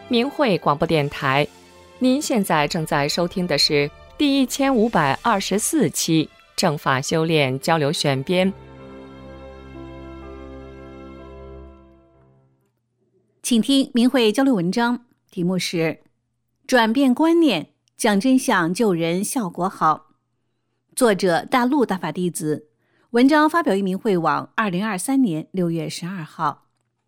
明慧广播电台。您现在正在收听的是第1524期正法修炼交流选编。 请听明慧交流文章，题目是转变观念，讲真相救人效果好。作者大陆大法弟子，文章发表于明慧网2023年6月12号。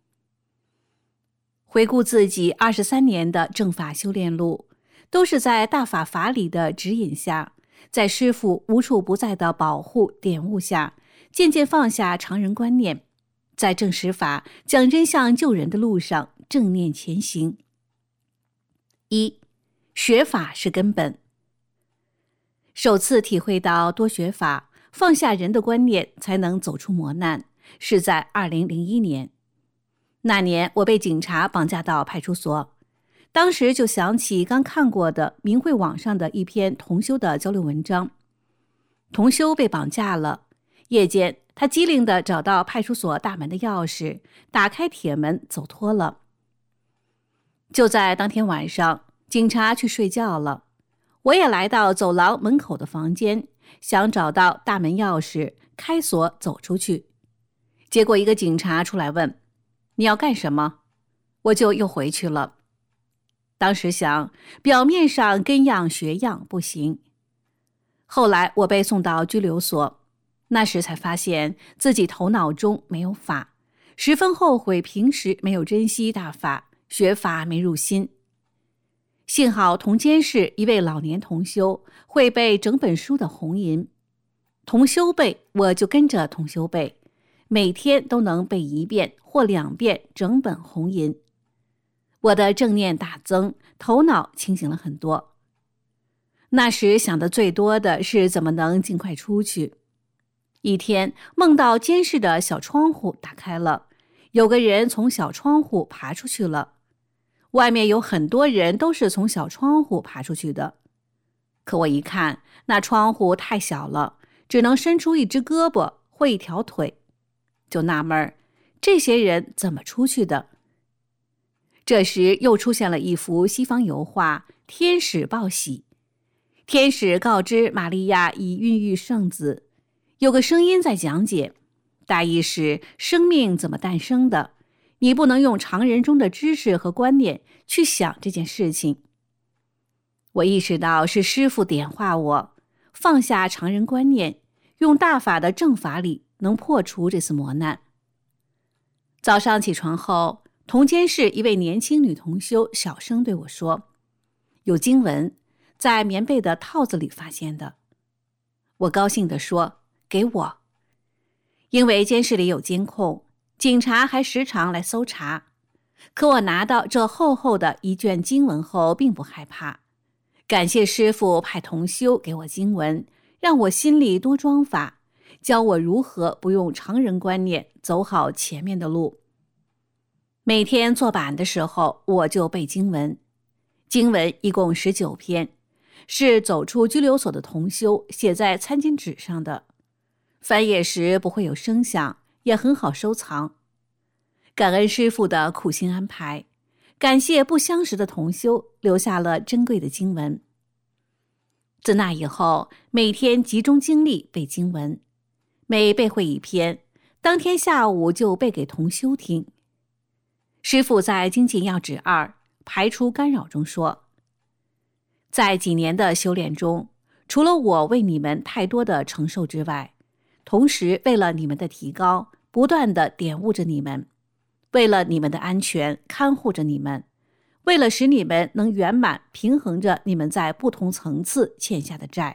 回顾自己23年的正法修炼路，都是在大法法理的指引下，在师父无处不在的保护点悟下，渐渐放下常人观念，在正实法讲真相救人的路上正念前行。一，学法是根本。首次体会到多学法，放下人的观念才能走出磨难，是在2001年。那年我被警察绑架到派出所，当时就想起刚看过的明慧网上的一篇同修的交流文章。同修被绑架了，夜间他机灵地找到派出所大门的钥匙，打开铁门走脱了。就在当天晚上，警察去睡觉了，我也来到走廊门口的房间，想找到大门钥匙，开锁走出去。结果一个警察出来问：你要干什么？我就又回去了。当时想，表面上跟样学样不行。后来我被送到拘留所，那时才发现自己头脑中没有法，十分后悔平时没有珍惜大法，学法没入心。幸好同监是一位老年同修，会背整本书的红银。同修背，我就跟着同修背，每天都能背1遍或2遍整本红银。我的正念大增，头脑清醒了很多。那时想的最多的是怎么能尽快出去。一天梦到监视的小窗户打开了，有个人从小窗户爬出去了。外面有很多人都是从小窗户爬出去的，可我一看，那窗户太小了，只能伸出一只胳膊或一条腿，就纳闷这些人怎么出去的。这时又出现了一幅西方油画，天使报喜。天使告知玛利亚已孕育圣子，有个声音在讲解，大意是生命怎么诞生的，你不能用常人中的知识和观念去想这件事情。我意识到是师父点化我，放下常人观念，用大法的正法理能破除这次磨难。早上起床后，同监室一位年轻女同修小声对我说：有经文，在棉被的套子里发现的。我高兴地说：给我。因为监室里有监控，警察还时常来搜查，可我拿到这厚厚的一卷经文后并不害怕。感谢师父派同修给我经文，让我心里多装法，教我如何不用常人观念走好前面的路。每天坐板的时候我就背经文，经文一共19篇，是走出拘留所的同修写在餐巾纸上的，翻页时不会有声响，也很好收藏。感恩师父的苦心安排，感谢不相识的同修留下了珍贵的经文。自那以后，每天集中精力背经文，每背会1篇，当天下午就背给同修听。师父在精进要旨2排除干扰中说，在几年的修炼中，除了我为你们太多的承受之外，同时为了你们的提高，不断地点悟着你们，为了你们的安全看护着你们，为了使你们能圆满平衡着你们在不同层次欠下的债。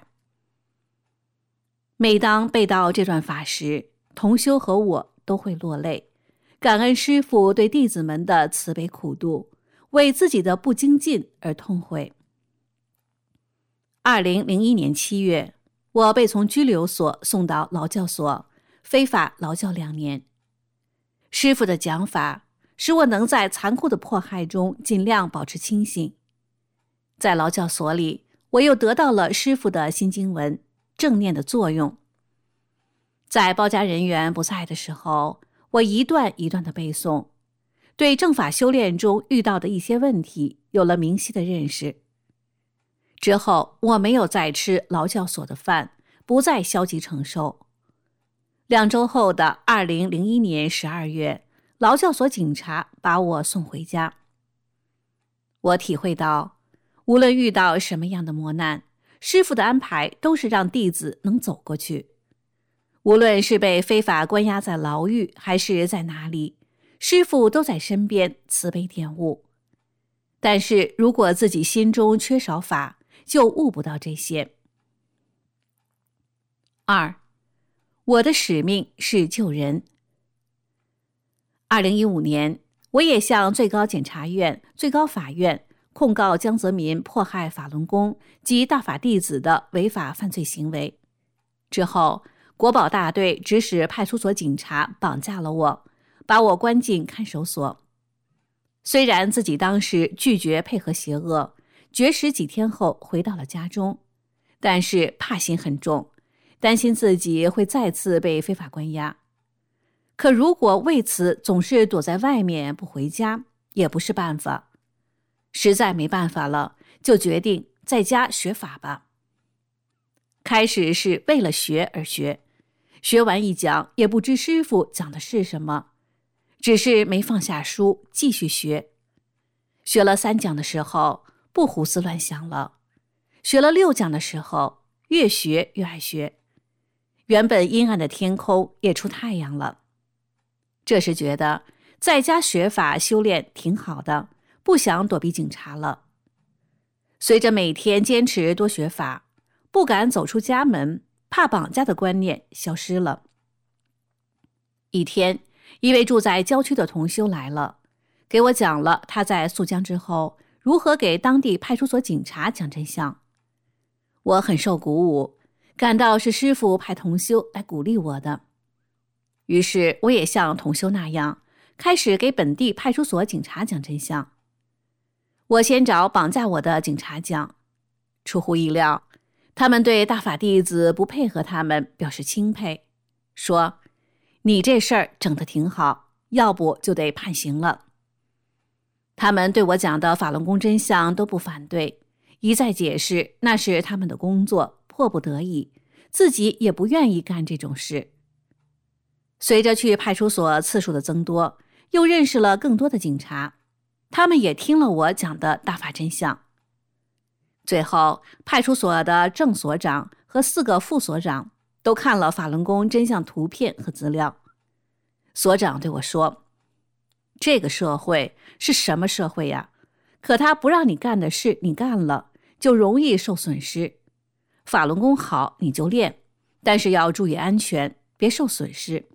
每当背到这段法时，同修和我都会落泪，感恩师父对弟子们的慈悲苦度，为自己的不精进而痛悔。2001年7月，我被从拘留所送到劳教所，非法劳教2年。师父的讲法使我能在残酷的迫害中尽量保持清醒。在劳教所里，我又得到了师父的新经文，正念的作用。在包家人员不在的时候，我一段一段的背诵， 对政法修炼中遇到的一些问题有了明晰的认识。之后，我没有再吃劳教所的饭，不再消极承受。2周后的2001年12月，劳教所警察把我送回家。我体会到，无论遇到什么样的磨难，师父的安排都是让弟子能走过去。无论是被非法关押在牢狱，还是在哪里，师父都在身边慈悲点悟。但是如果自己心中缺少法，就悟不到这些。2. 我的使命是救人。2015年，我也向最高检察院、最高法院控告江泽民迫害法轮功及大法弟子的违法犯罪行为。之后，国保大队指使派出所警察绑架了我，把我关进看守所。虽然自己当时拒绝配合邪恶，绝食几天后回到了家中，但是怕心很重，担心自己会再次被非法关押。可如果为此总是躲在外面不回家，也不是办法。实在没办法了，就决定在家学法吧。开始是为了学而学，学完一讲也不知师父讲的是什么，只是没放下书继续学。学了3讲的时候，不胡思乱想了。学了6讲的时候，越学越爱学。原本阴暗的天空也出太阳了。这时觉得在家学法修炼挺好的，不想躲避警察了。随着每天坚持多学法，不敢走出家门，怕绑架的观念消失了。一天，一位住在郊区的同修来了，给我讲了他在溯江之后如何给当地派出所警察讲真相。我很受鼓舞，感到是师父派同修来鼓励我的。于是我也像同修那样，开始给本地派出所警察讲真相。我先找绑架我的警察讲，出乎意料，他们对大法弟子不配合他们表示钦佩，说你这事儿整得挺好，要不就得判刑了。他们对我讲的法轮功真相都不反对，一再解释那是他们的工作，迫不得已，自己也不愿意干这种事。随着去派出所次数的增多，又认识了更多的警察，他们也听了我讲的大法真相。最后，派出所的正所长和4个副所长都看了法轮功真相图片和资料。所长对我说，这个社会是什么社会呀？可他不让你干的事你干了，就容易受损失。法轮功好你就练，但是要注意安全，别受损失。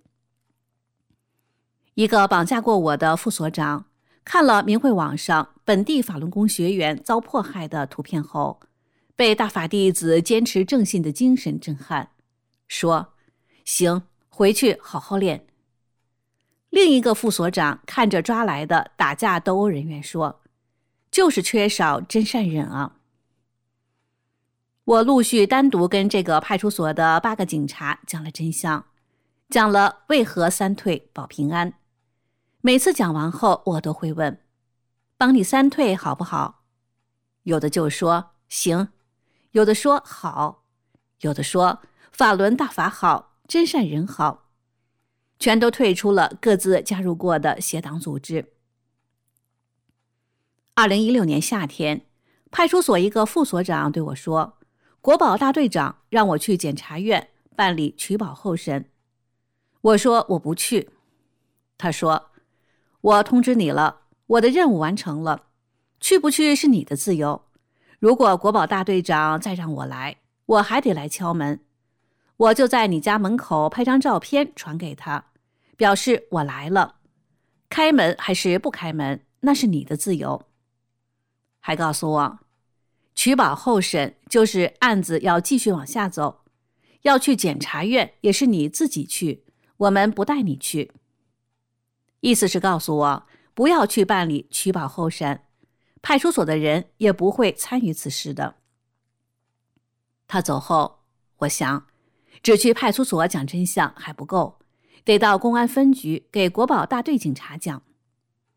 一个绑架过我的副所长看了明慧网上本地法轮功学员遭迫害的图片后，被大法弟子坚持正信的精神震撼，说行，回去好好练。另一个副所长看着抓来的打架斗殴人员说，就是缺少真善忍啊。我陆续单独跟这个派出所的8个警察讲了真相，讲了为何3退保平安。每次讲完后，我都会问，帮你3退好不好？有的就说行，有的说好，有的说法轮大法好，真善人好，全都退出了各自加入过的邪党组织。2016年夏天，派出所一个副所长对我说，国保大队长让我去检察院办理取保候审。我说我不去。他说，我通知你了，我的任务完成了，去不去是你的自由。如果国保大队长再让我来，我还得来敲门。我就在你家门口拍张照片传给他，表示我来了。开门还是不开门，那是你的自由。还告诉我，取保候审就是案子要继续往下走，要去检察院也是你自己去，我们不带你去。意思是告诉我不要去办理取保候审，派出所的人也不会参与此事的。他走后，我想只去派出所讲真相还不够，得到公安分局给国保大队警察讲。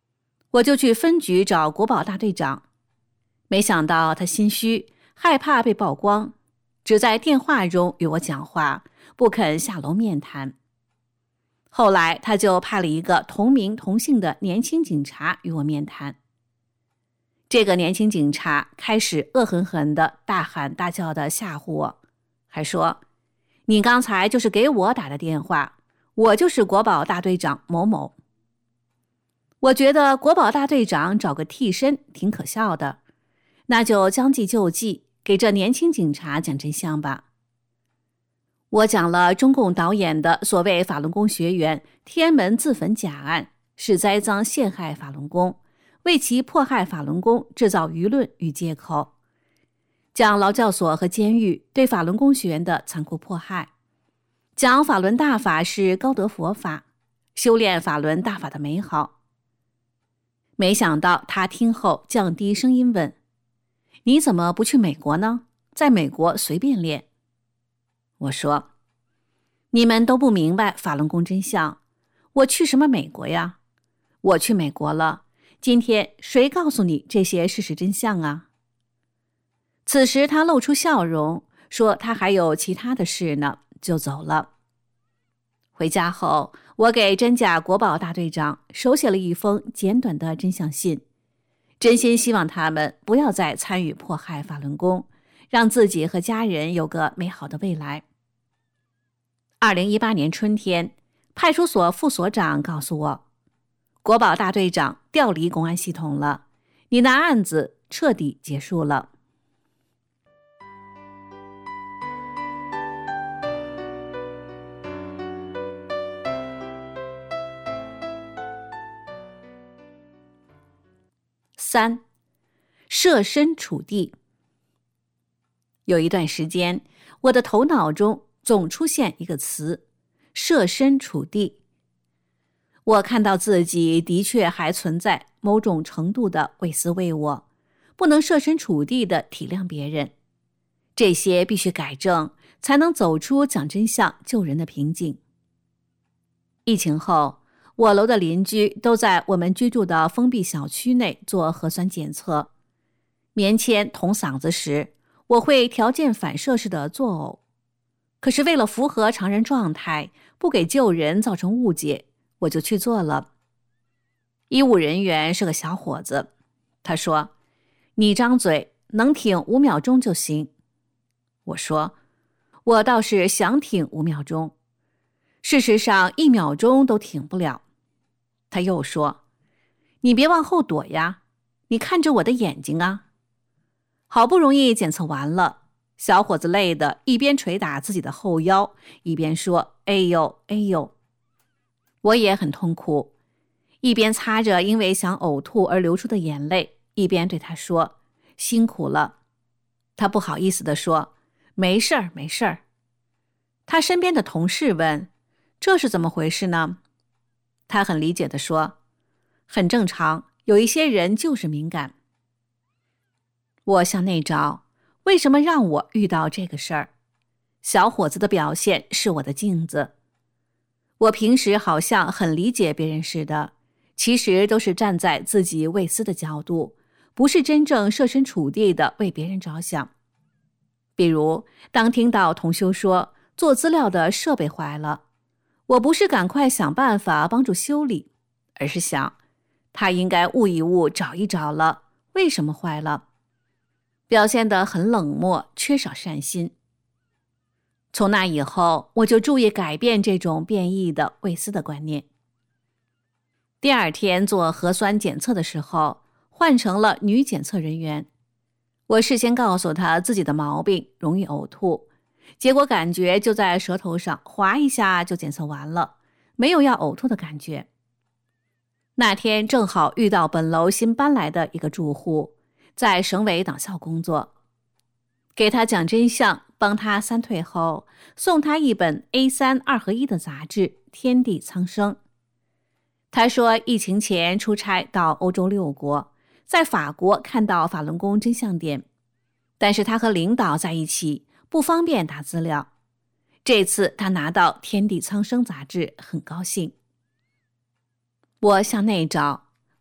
我就去分局找国保大队长，没想到他心虚，害怕被曝光，只在电话中与我讲话，不肯下楼面谈。后来他就派了一个同名同姓的年轻警察与我面谈。这个年轻警察开始恶狠狠地大喊大叫地吓唬我，还说：“你刚才就是给我打的电话，我就是国保大队长某某。”我觉得国保大队长找个替身挺可笑的，那就将计就计，给这年轻警察讲真相吧。我讲了中共导演的所谓法轮功学员天安门自焚假案是栽赃陷害法轮功，为其迫害法轮功制造舆论与借口，讲劳教所和监狱对法轮功学员的残酷迫害，讲法轮大法是高德佛法，修炼法轮大法的美好。没想到他听后降低声音问：“你怎么不去美国呢？在美国随便练。”我说：“你们都不明白法轮功真相，我去什么美国呀？我去美国了，今天谁告诉你这些事实真相啊？”此时他露出笑容，说他还有其他的事呢，就走了。回家后，我给真假国保大队长手写了一封简短的真相信，真心希望他们不要再参与迫害法轮功，让自己和家人有个美好的未来。2018年春天，派出所副所长告诉我，国保大队长调离公安系统了，你的案子彻底结束了。3. 设身处地。有一段时间，我的头脑中总出现一个词：设身处地。我看到自己的确还存在某种程度的为私为我，不能设身处地地体谅别人。这些必须改正，才能走出讲真相救人的瓶颈。疫情后，我楼的邻居都在我们居住的封闭小区内做核酸检测。棉签捅嗓子时，我会条件反射式的作呕。可是为了符合常人状态，不给救人造成误解，我就去做了。医务人员是个小伙子，他说：“你张嘴能挺5秒钟就行。”我说：“我倒是想挺5秒钟，事实上1秒钟都挺不了。”他又说：“你别往后躲呀，你看着我的眼睛啊。”好不容易检测完了，小伙子累得一边捶打自己的后腰，一边说：“哎呦，哎呦。”我也很痛苦，一边擦着因为想呕吐而流出的眼泪，一边对他说：“辛苦了。”他不好意思地说：“没事儿，没事儿。”他身边的同事问：“这是怎么回事呢？”他很理解地说：“很正常，有一些人就是敏感。”我向内找，为什么让我遇到这个事儿？小伙子的表现是我的镜子。我平时好像很理解别人似的，其实都是站在自己为私的角度，不是真正设身处地的为别人着想。比如，当听到同修说做资料的设备坏了，我不是赶快想办法帮助修理，而是想，他应该悟一悟，找一找了，为什么坏了？表现得很冷漠，缺少善心。从那以后，我就注意改变这种变异的为私的观念。第二天做核酸检测的时候，换成了女检测人员。我事先告诉她自己的毛病，容易呕吐，结果感觉就在舌头上划一下就检测完了，没有要呕吐的感觉。那天正好遇到本楼新搬来的一个住户，在省委党校工作，给他讲真相，帮他3退后，送他一本 A3 2合1的杂志《天地苍生》。他说疫情前出差到欧洲6国，在法国看到法轮功真相点，但是他和领导在一起，不方便打资料。这次他拿到《天地苍生》杂志，很高兴。我向内找，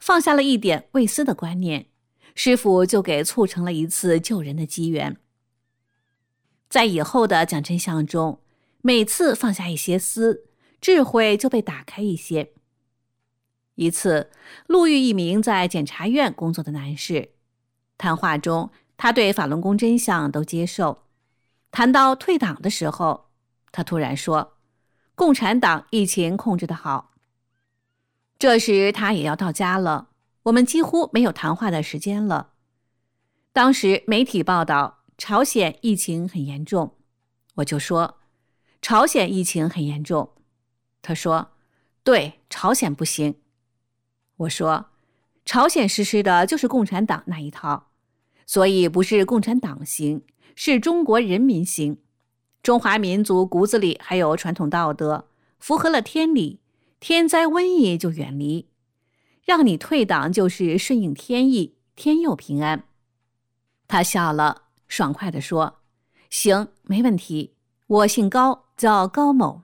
放下了一点畏私的观念，师父就给促成了一次救人的机缘。在以后的讲真相中，每次放下一些私，智慧就被打开一些。一次，路遇一名在检察院工作的男士，谈话中他对法轮功真相都接受，谈到退党的时候，他突然说，共产党疫情控制得好。这时他也要到家了，我们几乎没有谈话的时间了。当时媒体报道朝鲜疫情很严重，我就说朝鲜疫情很严重。他说对，朝鲜不行。我说朝鲜实施的就是共产党那一套，所以不是共产党行，是中国人民行。中华民族骨子里还有传统道德，符合了天理，天灾瘟疫就远离。让你退党就是顺应天意，天佑平安。他笑了，爽快地说，行，没问题，我姓高，叫高某。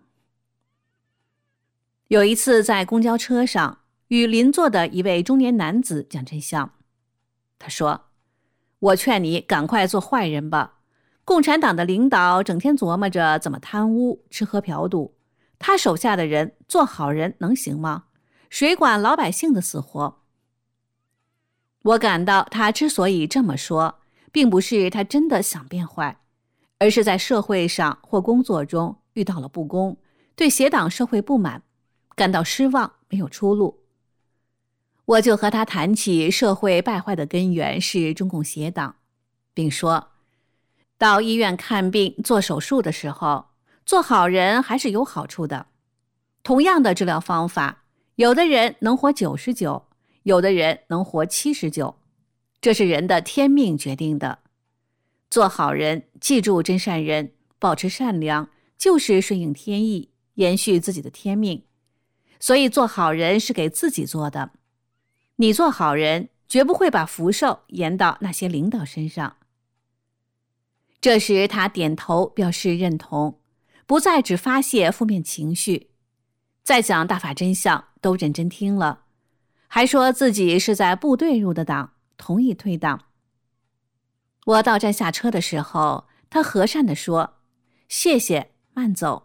有一次在公交车上，与邻座的一位中年男子讲真相。他说，我劝你赶快做坏人吧，共产党的领导整天琢磨着怎么贪污、吃喝嫖赌，他手下的人做好人能行吗？谁管老百姓的死活？我感到他之所以这么说，并不是他真的想变坏，而是在社会上或工作中遇到了不公，对邪党社会不满，感到失望，没有出路。我就和他谈起社会败坏的根源是中共邪党，并说，到医院看病做手术的时候，做好人还是有好处的。同样的治疗方法，有的人能活99，有的人能活79，这是人的天命决定的。做好人，记住真善人，保持善良，就是顺应天意，延续自己的天命。所以做好人是给自己做的。你做好人，绝不会把福寿延到那些领导身上。这时他点头表示认同，不再只发泄负面情绪，再讲大法真相都认真听了，还说自己是在部队入的党，同意退党。我到站下车的时候，他和善地说，谢谢，慢走。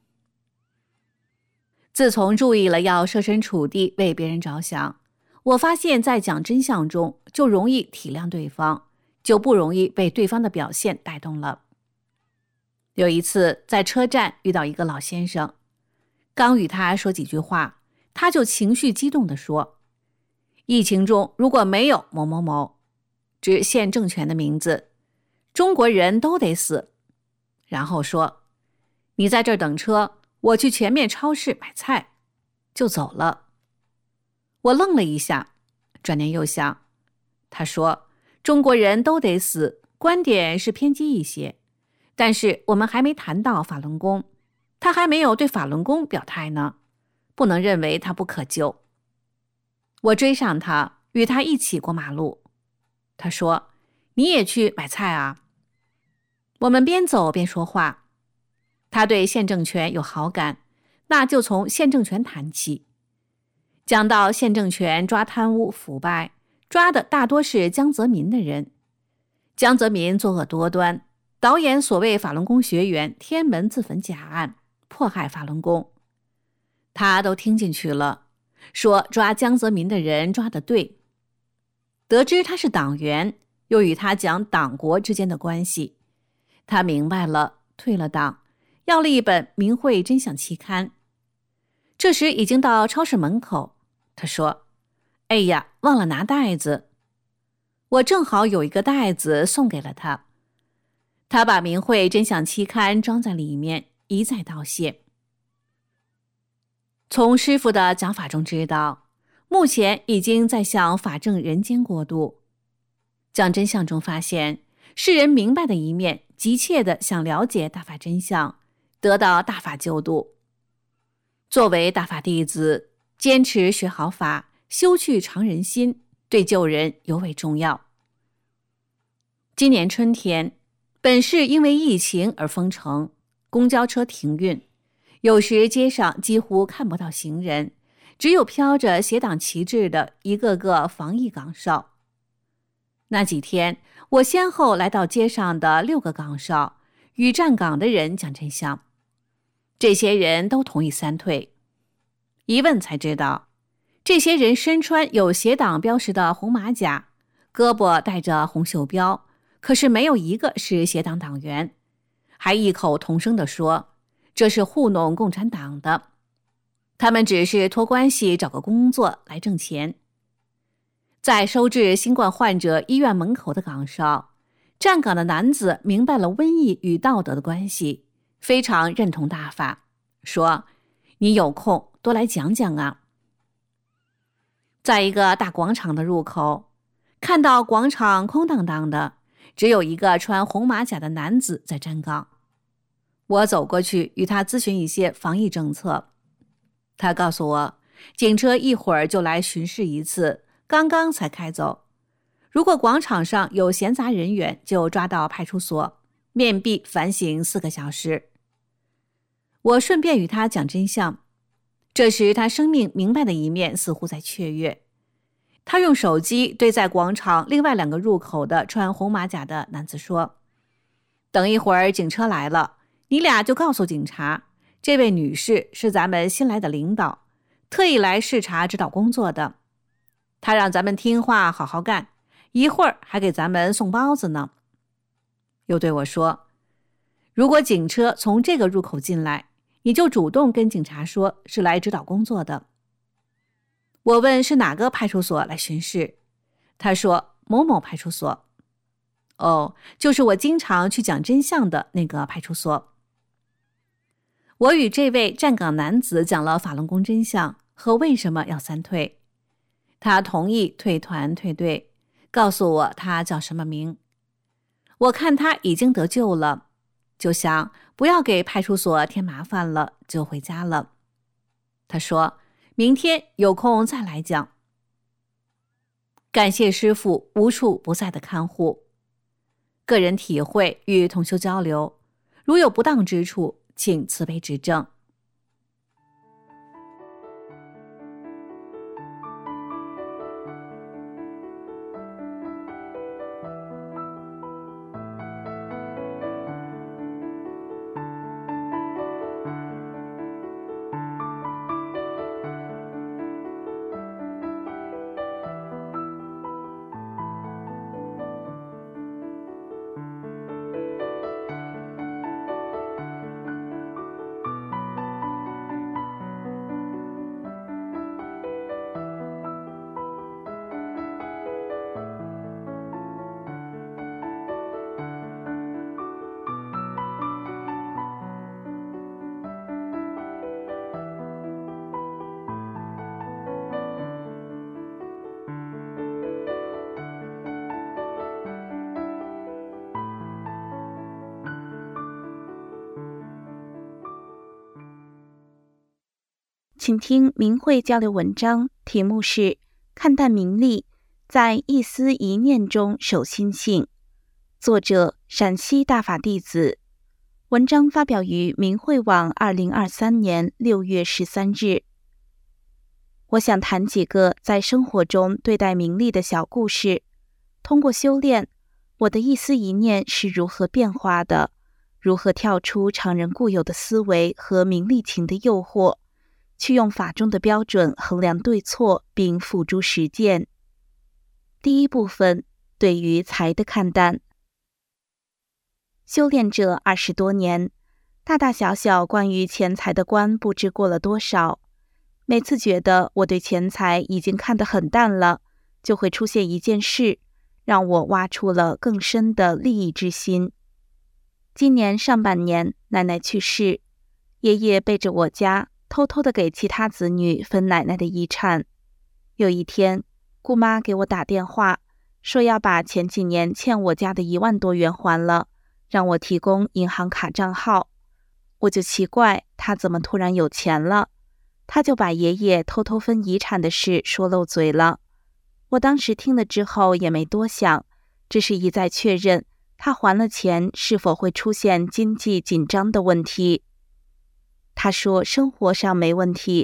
自从注意了要设身处地为别人着想，我发现在讲真相中就容易体谅对方，就不容易被对方的表现带动了。有一次在车站遇到一个老先生，刚与他说几句话，他就情绪激动地说，疫情中如果没有某某某，指现政权的名字，中国人都得死。然后说，你在这儿等车，我去前面超市买菜，就走了。我愣了一下，转念又想，他说中国人都得死，观点是偏激一些，但是我们还没谈到法轮功，他还没有对法轮功表态呢，不能认为他不可救。我追上他，与他一起过马路。他说，你也去买菜啊？我们边走边说话。他对县政权有好感，那就从县政权谈起。讲到县政权抓贪污腐败，抓的大多是江泽民的人。江泽民作恶多端，导演所谓法轮功学员天门自焚假案，迫害法轮功。他都听进去了，说抓江泽民的人抓得对。得知他是党员，又与他讲党国之间的关系，他明白了，退了党，要了一本《明慧真相》期刊。这时已经到超市门口，他说，哎呀，忘了拿袋子。我正好有一个袋子送给了他，他把《明慧真相》期刊装在里面，一再道谢。从师父的讲法中知道，目前已经在向法正人间过渡。讲真相中发现，世人明白的一面，急切地想了解大法真相，得到大法救度。作为大法弟子，坚持学好法，修去常人心，对救人尤为重要。今年春天，本市因为疫情而封城，公交车停运，有时街上几乎看不到行人， 只有飘着协党旗帜的一个个防疫岗哨。那几天，我先后来到街上的6个岗哨，与站岗的人讲真相。这些人都同意3退。一问才知道，这些人身穿有协党标识的红马甲，胳膊带着红袖标，可是没有一个是协党党员，还异口同声地说这是糊弄共产党的，他们只是托关系找个工作来挣钱。在收治新冠患者医院门口的岗哨，站岗的男子明白了瘟疫与道德的关系，非常认同大法，说你有空多来讲讲啊。在一个大广场的入口，看到广场空荡荡的，只有一个穿红马甲的男子在站岗。我走过去与他咨询一些防疫政策，他告诉我，警车一会儿就来巡视一次，刚刚才开走。如果广场上有闲杂人员，就抓到派出所，面壁反省4个小时。我顺便与他讲真相，这时他生命明白的一面似乎在雀跃。他用手机对在广场另外2个入口的穿红马甲的男子说，等一会儿警车来了，你俩就告诉警察，这位女士是咱们新来的领导，特意来视察指导工作的，她让咱们听话好好干，一会儿还给咱们送包子呢。又对我说，如果警车从这个入口进来，你就主动跟警察说是来指导工作的。我问是哪个派出所来巡视，他说某某派出所。哦，就是我经常去讲真相的那个派出所。我与这位站岗男子讲了法轮功真相和为什么要3退。他同意退团退队，告诉我他叫什么名。我看他已经得救了，就想不要给派出所添麻烦了，就回家了。他说明天有空再来讲。感谢师父无处不在的看护。个人体会与同修交流，如有不当之处，请慈悲指正。 请听明慧交流文章，题目是看淡名利，在一丝一念中守心性，作者陕西大法弟子。文章发表于明慧网2023年6月13日。我想谈几个在生活中对待名利的小故事。通过修炼，我的一丝一念是如何变化的，如何跳出常人固有的思维和名利情的诱惑，去用法中的标准衡量对错，并付诸实践。第一部分，对于财的看淡。修炼者20多年，大大小小关于钱财的关不知过了多少。每次觉得我对钱财已经看得很淡了，就会出现一件事，让我挖出了更深的利益之心。今年上半年，奶奶去世，爷爷背着我家偷偷地给其他子女分奶奶的遗产。有一天，姑妈给我打电话，说要把前几年欠我家的1万多元还了，让我提供银行卡账号。我就奇怪，她怎么突然有钱了？她就把爷爷偷偷分遗产的事说漏嘴了。我当时听了之后也没多想，只是一再确认她还了钱是否会出现经济紧张的问题。他说生活上没问题，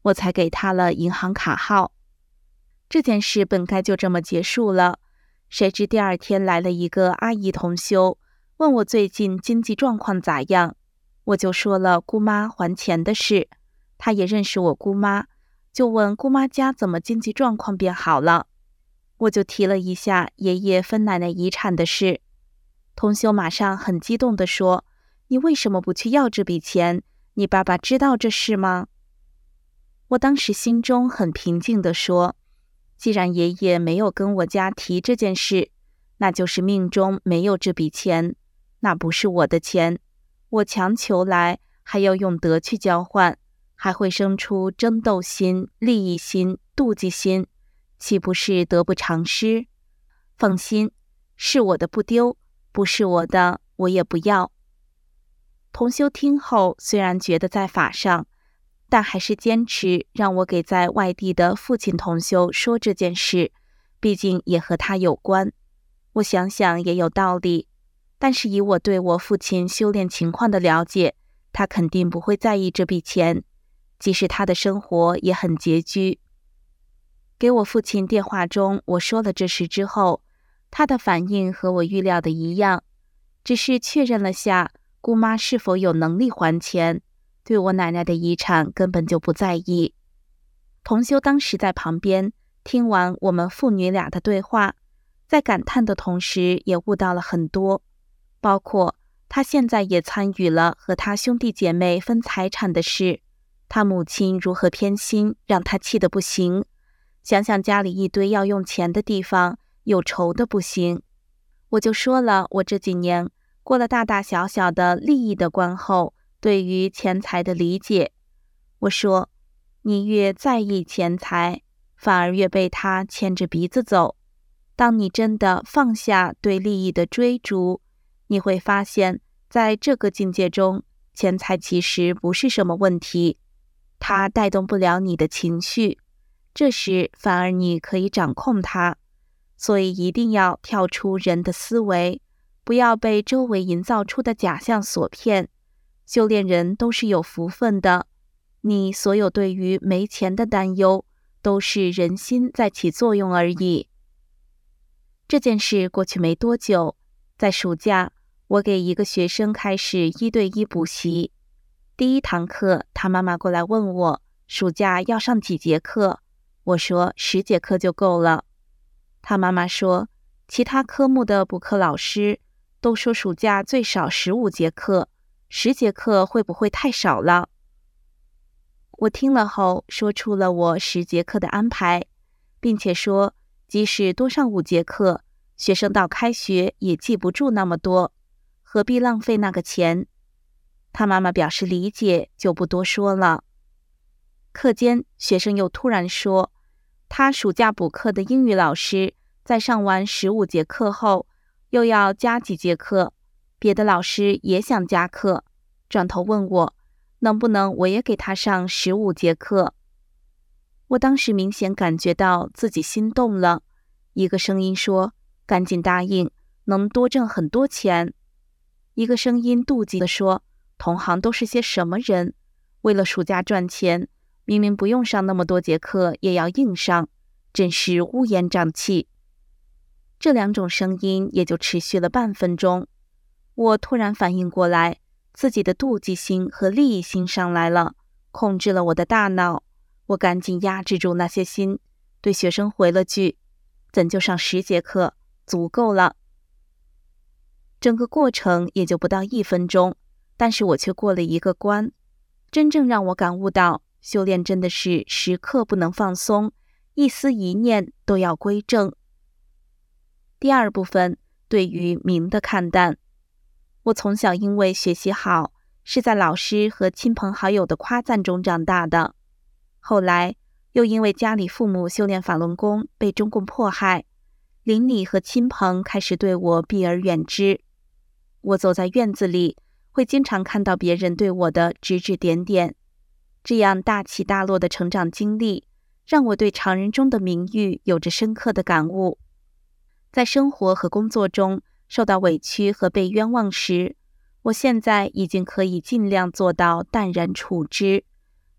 我才给他了银行卡号。这件事本该就这么结束了，谁知第二天来了一个阿姨同修，问我最近经济状况咋样，我就说了姑妈还钱的事。她也认识我姑妈，就问姑妈家怎么经济状况变好了。我就提了一下爷爷分奶奶遗产的事，同修马上很激动地说：“你为什么不去要这笔钱？你爸爸知道这事吗？”我当时心中很平静地说：“既然爷爷没有跟我家提这件事，那就是命中没有这笔钱，那不是我的钱，我强求来，还要用德去交换，还会生出争斗心、利益心、妒忌心，岂不是得不偿失？放心，是我的不丢，不是我的，我也不要。”同修听后，虽然觉得在法上，但还是坚持让我给在外地的父亲同修说这件事，毕竟也和他有关。我想想也有道理，但是以我对我父亲修炼情况的了解，他肯定不会在意这笔钱，即使他的生活也很拮据。给我父亲电话中我说了这事之后，他的反应和我预料的一样，只是确认了下姑妈是否有能力还钱，对我奶奶的遗产根本就不在意。同修当时在旁边听完我们父女俩的对话，在感叹的同时也悟到了很多，包括他现在也参与了和他兄弟姐妹分财产的事，他母亲如何偏心，让他气得不行，想想家里一堆要用钱的地方，有愁的不行。我就说了我这几年过了大大小小的利益的关后对于钱财的理解。我说，你越在意钱财，反而越被他牵着鼻子走。当你真的放下对利益的追逐，你会发现在这个境界中，钱财其实不是什么问题，它带动不了你的情绪，这时反而你可以掌控它。所以一定要跳出人的思维，不要被周围营造出的假象所骗。修炼人都是有福分的，你所有对于没钱的担忧，都是人心在起作用而已。这件事过去没多久，在暑假，我给一个学生开始1对1补习。第一堂课，他妈妈过来问我，暑假要上几节课？我说10节课就够了。他妈妈说，其他科目的补课老师都说暑假最少15节课，10节课会不会太少了？我听了后说出了我10节课的安排，并且说即使多上5节课，学生到开学也记不住那么多，何必浪费那个钱？他妈妈表示理解，就不多说了。课间，学生又突然说，他暑假补课的英语老师在上完15节课后，又要加几节课，别的老师也想加课，转头问我，能不能我也给他上15节课？我当时明显感觉到自己心动了，一个声音说，赶紧答应，能多挣很多钱。一个声音妒忌地说，同行都是些什么人？为了暑假赚钱，明明不用上那么多节课也要硬上，真是乌烟瘴气。这2种声音也就持续了半分钟，我突然反应过来，自己的妒忌心和利益心上来了，控制了我的大脑。我赶紧压制住那些心，对学生回了句，咱就上10节课，足够了。整个过程也就不到1分钟，但是我却过了一个关，真正让我感悟到，修炼真的是时刻不能放松，一丝一念都要归正。第二部分，对于名的看淡。我从小因为学习好，是在老师和亲朋好友的夸赞中长大的。后来又因为家里父母修炼法轮功被中共迫害，邻里和亲朋开始对我避而远之。我走在院子里，会经常看到别人对我的指指点点。这样大起大落的成长经历，让我对常人中的名誉有着深刻的感悟。在生活和工作中受到委屈和被冤枉时，我现在已经可以尽量做到淡然处之，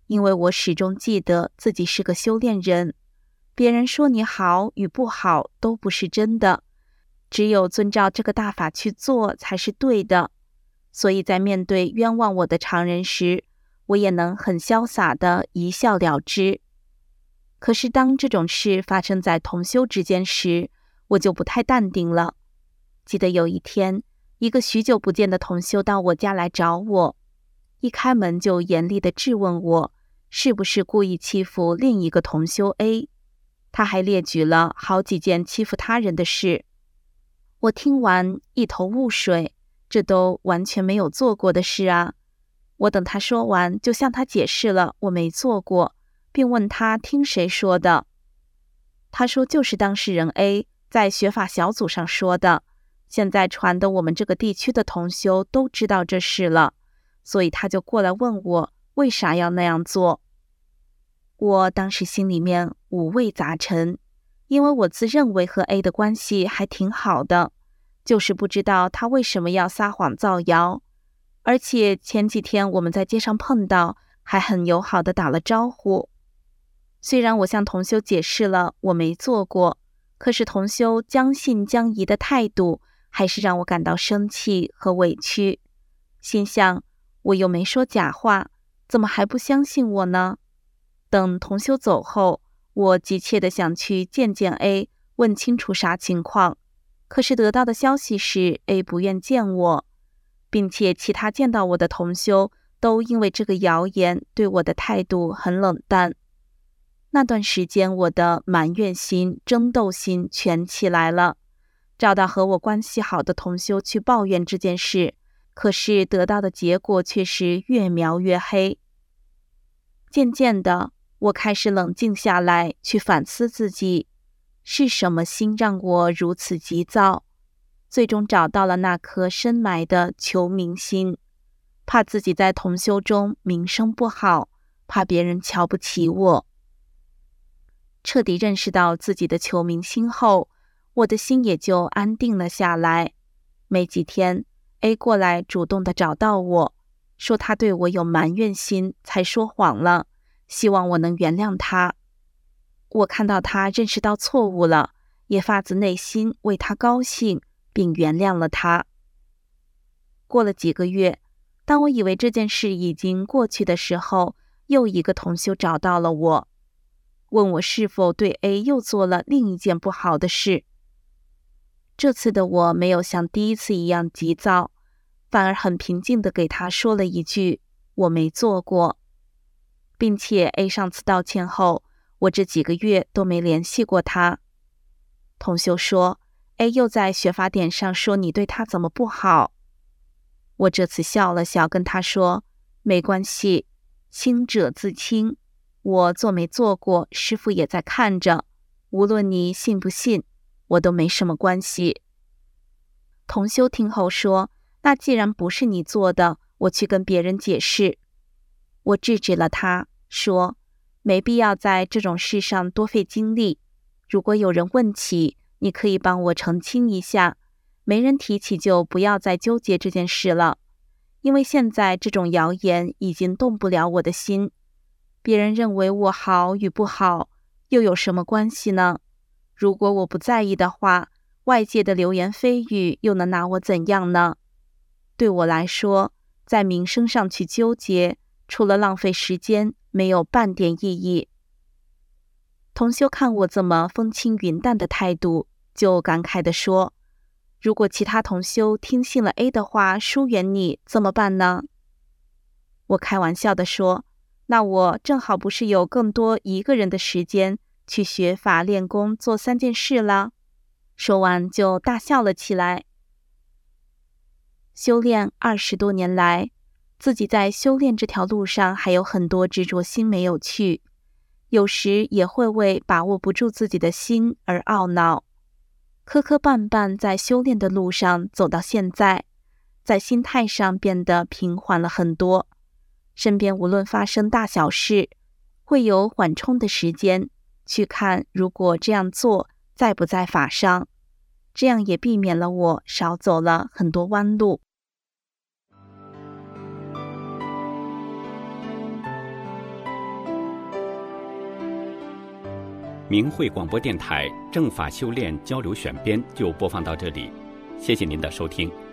因为我始终记得自己是个修炼人，别人说你好与不好都不是真的，只有遵照这个大法去做才是对的。所以在面对冤枉我的常人时，我也能很潇洒地一笑了之。可是当这种事发生在同修之间时，我就不太淡定了。记得有一天，一个许久不见的同修到我家来找我，一开门就严厉地质问我是不是故意欺负另一个同修 A。 他还列举了好几件欺负他人的事。我听完一头雾水，这都完全没有做过的事啊。我等他说完，就向他解释了我没做过，并问他听谁说的。他说就是当事人 A 在学法小组上说的，现在传的我们这个地区的同修都知道这事了，所以他就过来问我为啥要那样做。我当时心里面五味杂陈，因为我自认为和 A 的关系还挺好的，就是不知道他为什么要撒谎造谣。而且前几天我们在街上碰到，还很友好的打了招呼。虽然我向同修解释了我没做过，可是同修将信将疑的态度还是让我感到生气和委屈。心想，我又没说假话，怎么还不相信我呢？等同修走后，我急切地想去见见 A， 问清楚啥情况。可是得到的消息是 A 不愿见我，并且其他见到我的同修都因为这个谣言对我的态度很冷淡。那段时间我的埋怨心、争斗心全起来了，找到和我关系好的同修去抱怨这件事，可是得到的结果却是越描越黑。渐渐的，我开始冷静下来，去反思自己，是什么心让我如此急躁？最终找到了那颗深埋的求名心，怕自己在同修中名声不好，怕别人瞧不起我。彻底认识到自己的求名心后，我的心也就安定了下来。没几天 A 过来主动的找到我，说他对我有埋怨心才说谎了，希望我能原谅他。我看到他认识到错误了，也发自内心为他高兴，并原谅了他。过了几个月，当我以为这件事已经过去的时候，又一个同修找到了我，问我是否对 A 又做了另一件不好的事。这次的我没有像第一次一样急躁，反而很平静地给他说了一句我没做过，并且 A 上次道歉后，我这几个月都没联系过他。同修说 A 又在学法典上说你对他怎么不好。我这次笑了笑跟他说，没关系，清者自清，我做没做过，师父也在看着，无论你信不信，我都没什么关系。同修听后说，那既然不是你做的，我去跟别人解释。我制止了他，说没必要在这种事上多费精力，如果有人问起，你可以帮我澄清一下，没人提起就不要再纠结这件事了，因为现在这种谣言已经动不了我的心，别人认为我好与不好又有什么关系呢？如果我不在意的话，外界的流言蜚语又能拿我怎样呢？对我来说，在名声上去纠结，除了浪费时间，没有半点意义。同修看我这么风轻云淡的态度，就感慨地说，如果其他同修听信了 A 的话，疏远你怎么办呢？我开玩笑地说，那我正好不是有更多一个人的时间去学法练功做3件事了。说完就大笑了起来。修炼20多年来，自己在修炼这条路上还有很多执着心没有去，有时也会为把握不住自己的心而懊恼。磕磕绊绊在修炼的路上走到现在，在心态上变得平缓了很多，身边无论发生大小事，会有缓冲的时间去看如果这样做在不在法上，这样也避免了我少走了很多弯路。 明慧广播电台正法修炼交流选编就播放到这里，谢谢您的收听。